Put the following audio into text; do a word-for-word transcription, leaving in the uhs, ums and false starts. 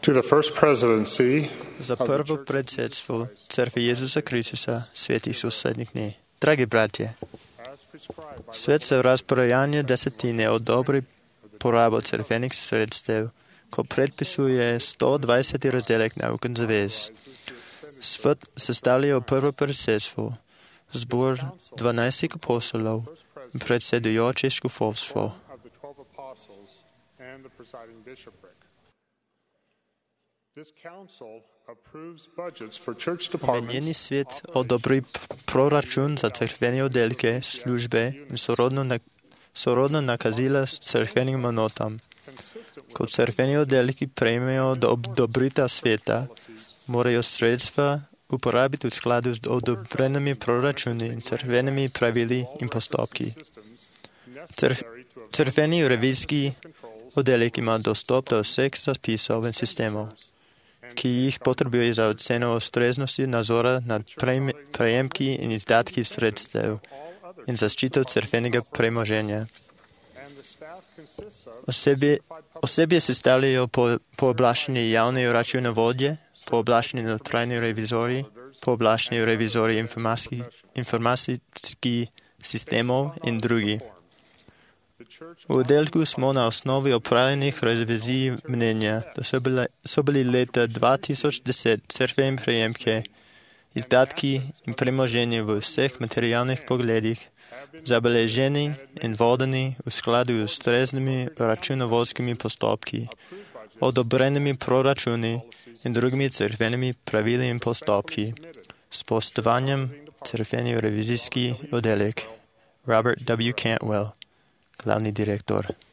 To the first presidency za prvo predsedstvo Crkve Jezusa Kristusa svetih susednjih dni. Dragi bratje, svet se v razporejanju desetine odobri porabo crkvenih sredstev, ko predpisuje sto dvajseti razdelek nauken zavez. Svet sestavljajo prvo predsedstvo, zbor dvanajstih apostolov in predsedujoče škofovstvo. Omenjeni svet odobri proračun za cerkvene oddelke, službe in sorodno, na, sorodno nakazila s cerkvenim monotam. Ko cerkveni oddelki prejmejo do odobrita sveta, morajo sredstva uporabiti v skladu z odobrenimi proračuni in cerkvenimi pravili in postopki. Cerkveni revizijski oddelek ima dostop do vseh zapisov in sistemov, ki jih potrebuje za oceno ustreznosti nadzora nad prejemki in izdatki sredstev in zaščito cerkvenega premoženja. Osebje, osebje sestavljajo po, pooblaščeni javni računovodje, pooblaščeni notranji revizori, pooblaščeni revizori informacijskih sistemov in drugi. V oddelku smo na osnovi opravljenih revizij mnenja, da so, bile, so bili leta dva tisoč deset cerkveni prejemke, izdatki in premoženje v vseh materialnih pogledih zabeleženi in vodeni v skladu z ustreznimi računovodskimi postopki, odobrenimi proračuni in drugimi cerkvenimi pravili in postopki, s spoštovanjem cerkveni revizijski oddelek. Robert W. Cantwell, glavni direktor.